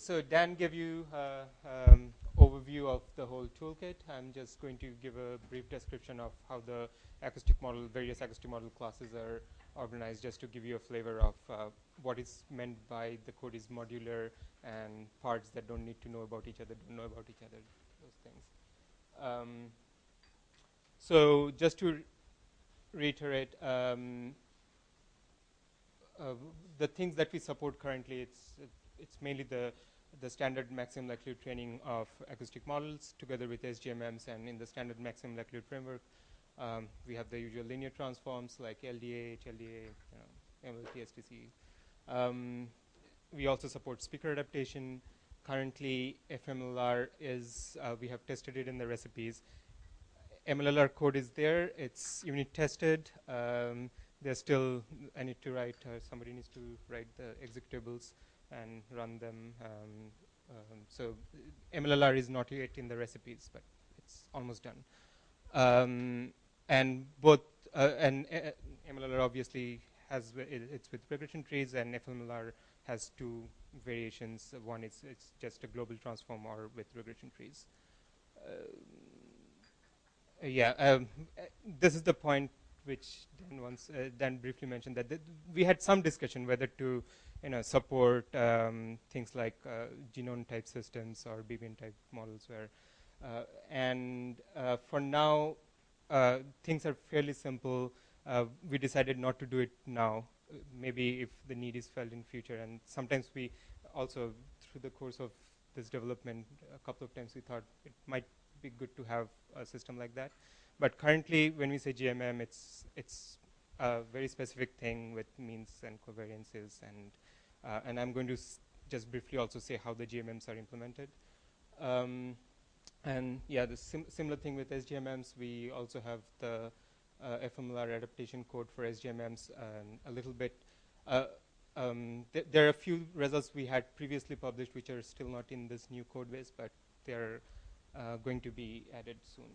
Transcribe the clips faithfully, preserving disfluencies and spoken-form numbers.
so Dan gave you uh, um, overview of the whole toolkit. I'm just going to give a brief description of how the acoustic model, various acoustic model classes are organized, just to give you a flavor of uh, what is meant by the code is modular and parts that don't need to know about each other, don't know about each other, those things. Um, so just to re reiterate, um, uh, the things that we support currently, it's uh, it's mainly the the standard maximum likelihood training of acoustic models together with S G M Ms, and in the standard maximum likelihood framework, um, we have the usual linear transforms like L D A, H L D A, you know, M L T, S T C. Um, we also support speaker adaptation. Currently, F M L R is, uh, we have tested it in the recipes. M L R code is there, it's unit tested. Um, there's still, I need to write, uh, somebody needs to write the executables and run them. Um, um, so M L R is not yet in the recipes, but it's almost done. Um, and both, uh, and uh, M L R obviously has, it, it's with regression trees, and F M L R has two variations. Uh, one is it's just a global transform or with regression trees. Uh, yeah, um, uh, this is the point which Dan once, uh, Dan briefly mentioned, that th we had some discussion whether to, you know, support um, things like uh, genome type systems or Bayesian type models, where, uh, and uh, for now, uh, things are fairly simple. Uh, we decided not to do it now. Uh, maybe if the need is felt in future, and sometimes we also, through the course of this development, a couple of times we thought it might be good to have a system like that. But currently, when we say G M M, it's it's a very specific thing with means and covariances, and uh, and I'm going to s just briefly also say how the G M Ms are implemented. Um, and yeah, the sim similar thing with S G M Ms. We also have the uh, F M L R adaptation code for S G M Ms, and a little bit. Uh, um, th there are a few results we had previously published which are still not in this new code base, but they're uh, going to be added soon.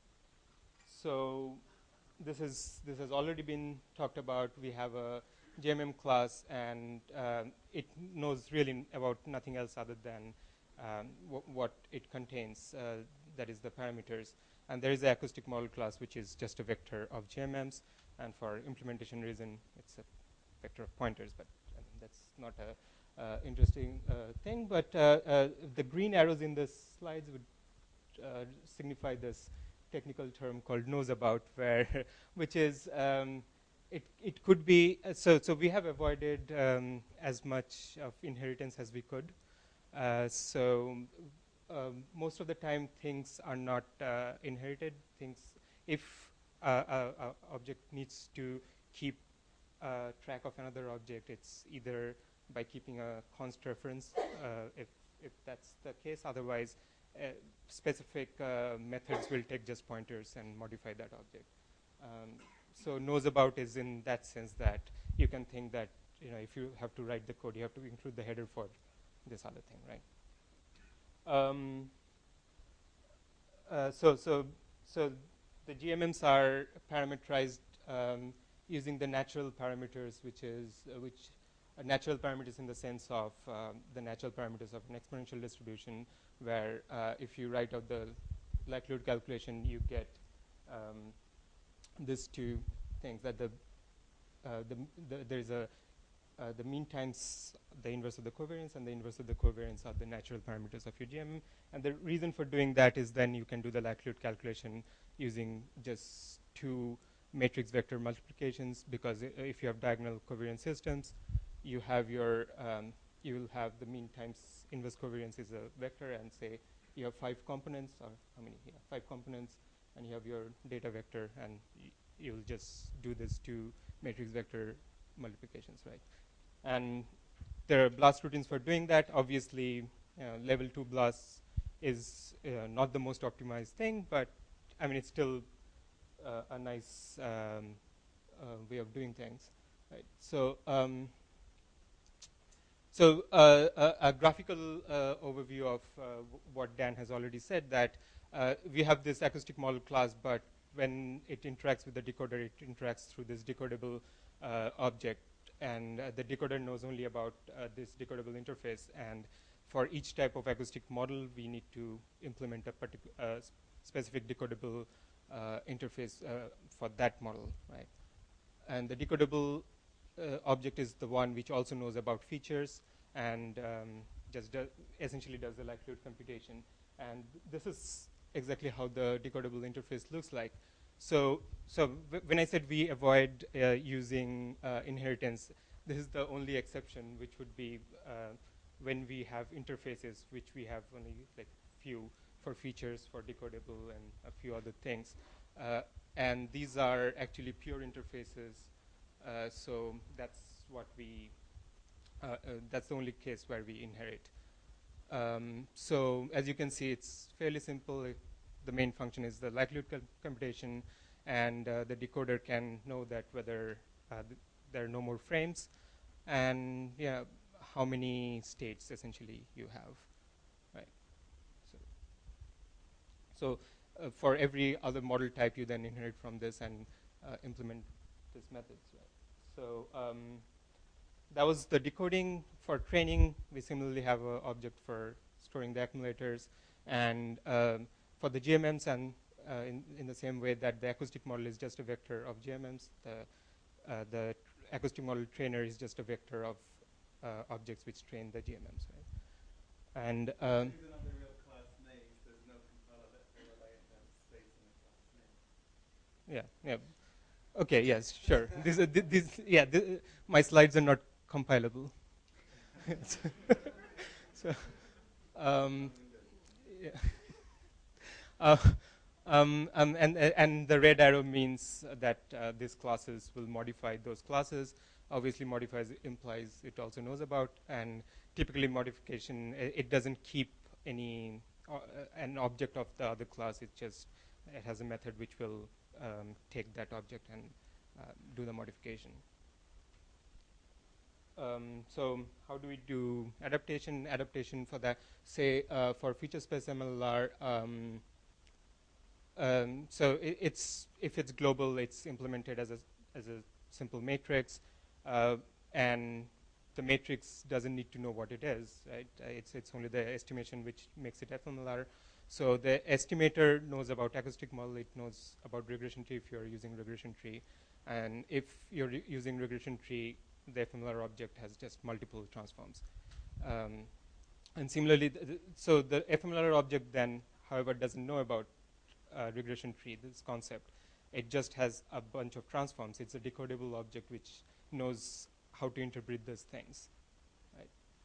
So this is this has already been talked about. We have a G M M class, and um, it knows really about nothing else other than um, what it contains. Uh, that is the parameters. And there is the acoustic model class, which is just a vector of G M Ms. And for implementation reason, it's a vector of pointers. But I mean, that's not a uh, interesting uh, thing. But uh, uh, the green arrows in the slides would uh, signify this technical term called knows about, where which is um, it it could be uh, so so we have avoided um, as much of inheritance as we could. Uh, so um, most of the time things are not uh, inherited. Things, if uh, a, a object needs to keep uh, track of another object, it's either by keeping a const reference, uh, if if that's the case. Otherwise, uh, specific uh, methods will take just pointers and modify that object. Um, so knows about is in that sense that you can think that, you know, if you have to write the code, you have to include the header for this other thing, right? Um, uh, so so so the G M Ms are parameterized um, using the natural parameters, which is uh, which uh, natural parameters in the sense of um, the natural parameters of an exponential distribution, where uh, if you write out the likelihood calculation, you get um, these two things, that the, uh, the, the there's a uh, the mean times the inverse of the covariance, and the inverse of the covariance are the natural parameters of your G M M. And the reason for doing that is then you can do the likelihood calculation using just two matrix vector multiplications, because if you have diagonal covariance systems, you have your um, you will have the mean times inverse covariance is a vector, and say you have five components, or how many? Yeah, five components, and you have your data vector, and y you'll just do this two matrix vector multiplications, right? And there are BLAST routines for doing that. Obviously, uh, level two BLAST is uh, not the most optimized thing, but I mean, it's still uh, a nice um, uh, way of doing things, right? So, um, so uh, a, a graphical uh, overview of uh, what Dan has already said, that uh, we have this acoustic model class, but when it interacts with the decoder, it interacts through this decodable uh, object, and uh, the decoder knows only about uh, this decodable interface. And for each type of acoustic model, we need to implement a particular uh, specific decodable uh, interface uh, for that model, right? And the decodable uh, object is the one which also knows about features and um, just do essentially does the likelihood computation. And this is exactly how the decodable interface looks like. So, so when I said we avoid uh, using uh, inheritance, this is the only exception, which would be uh, when we have interfaces, which we have only like few for features, for decodable, and a few other things. Uh, and these are actually pure interfaces. Uh, so that's what we, uh, uh, that's the only case where we inherit. Um, so as you can see, it's fairly simple. It, the main function is the likelihood com computation, and uh, the decoder can know that whether uh, th there are no more frames, and yeah, how many states essentially you have, right? So, so uh, for every other model type, you then inherit from this and uh, implement these methods, right? So um, that was the decoding. For training, we similarly have an object for storing the accumulators, and um, for the G M Ms, and uh, in, in the same way that the acoustic model is just a vector of G M Ms, the, uh, the acoustic model trainer is just a vector of uh, objects which train the G M Ms, right? And um, Even on the real class names, there's no compiler that will allow you to have space in a class name. yeah, yeah. Okay, yes, sure. this, uh, th this, yeah, th my slides are not compilable. so, um, yeah. uh, um, um, and, uh, and the red arrow means that uh, these classes will modify those classes. Obviously, modifies implies it also knows about, and typically modification, it, it doesn't keep any uh, an object of the other class. It just it has a method which will um, take that object and uh, do the modification. Um, so how do we do adaptation? Adaptation for that, say uh, for feature space M L R. Um, um, so it, it's if it's global, it's implemented as a as a simple matrix, uh, and the matrix doesn't need to know what it is, right? Uh, it's it's only the estimation which makes it F M L R. So the estimator knows about acoustic model. It knows about regression tree if you're using regression tree, and if you're using regression tree, the F M L R object has just multiple transforms. Um, and similarly, th th so the F M L R object then, however, doesn't know about uh, regression tree, this concept. It just has a bunch of transforms. It's a decodable object which knows how to interpret these things, right?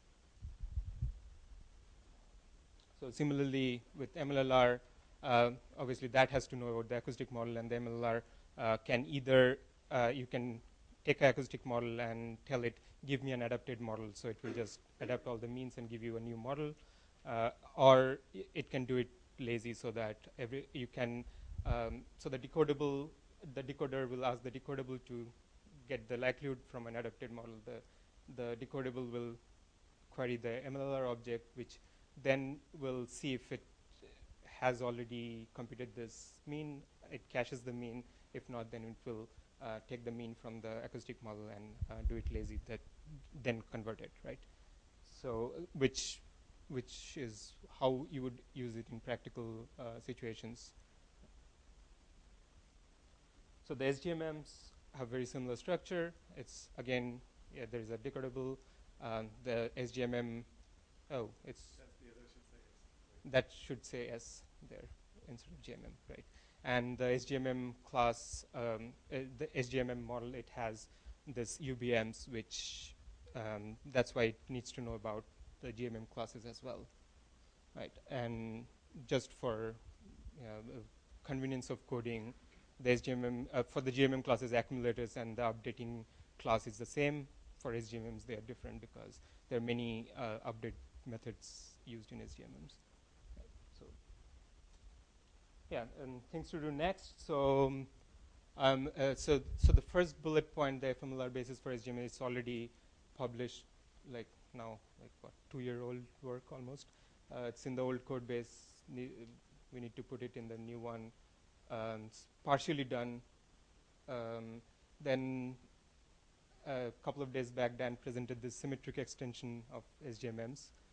So similarly, with M L R, uh, obviously that has to know about the acoustic model, and the M L R uh, can either, uh, you can take an acoustic model and tell it, give me an adapted model, so it will just adapt all the means and give you a new model, uh, or it can do it lazy so that every, you can, um, so the decodable, the decoder will ask the decodable to get the likelihood from an adapted model. The, the decodable will query the M L R object, which then will see if it has already computed this mean. It caches the mean. If not, then it will uh, take the mean from the acoustic model and uh, do it lazy, that then convert it, right? So, uh, which which is how you would use it in practical uh, situations. So the S G M Ms have very similar structure. It's again, yeah, there is a decodable. Um, the S G M M, oh, it's that should say S there instead of G M M, right? And the S G M M class, um, uh, the S G M M model, it has this U B Ms, which um, that's why it needs to know about the G M M classes as well, right? And just for you know, convenience of coding, the S G M M uh, for the G M M classes accumulators and the updating class is the same. For S G M Ms, they are different because there are many uh, update methods used in S G M Ms. Right. So, yeah, and things to do next. So, um, uh, so, so the first bullet point, the F M L R basis for S G M M, is already published, like now, like what, two-year-old work almost. Uh, it's in the old code base. Ne we need to put it in the new one. Um, it's partially done. Um, then a couple of days back, Dan presented this symmetric extension of S G M Ms.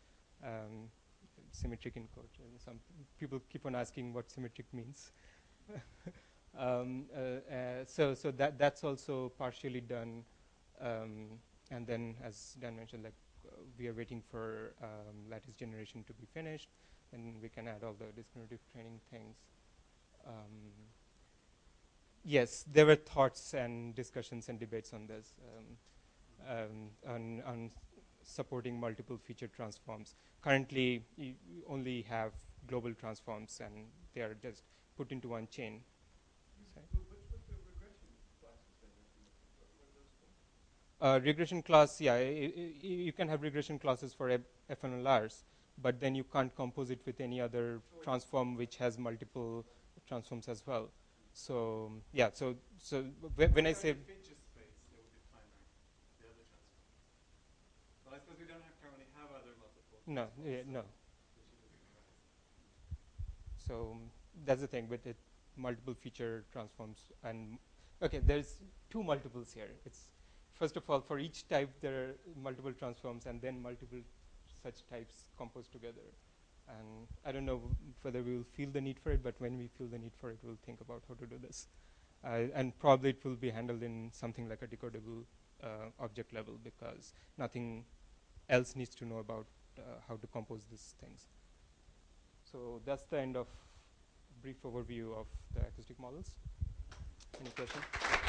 um, symmetric encode. And some people keep on asking what symmetric means. um, uh, uh, so so that that's also partially done, um, and then as Dan mentioned, like uh, we are waiting for um, lattice generation to be finished, and we can add all the discriminative training things. Um, yes, there were thoughts and discussions and debates on this, um, um, on, on supporting multiple feature transforms. Currently, you only have global transforms, and they are just put into one chain. Sorry. Well, which was the regression classes then that you mentioned? What were those for? Uh, regression class, yeah, I, I, you can have regression classes for F N L Rs, but then you can't compose it with any other transform which has multiple transforms as well. So yeah, so so wh when I say feature space, they would be primary, the other transforms. Well, I suppose we don't have currently have other multiple. no, yeah, so no. we should have recognized. So um, that's the thing with it, multiple feature transforms. And okay, there's two multiples here. It's first of all, for each type there are multiple transforms, and then multiple such types composed together. And I don't know whether we will feel the need for it, but when we feel the need for it, we'll think about how to do this. Uh, and probably it will be handled in something like a decodable uh, object level, because nothing else needs to know about uh, how to compose these things. So that's the end of brief overview of the acoustic models. Any questions?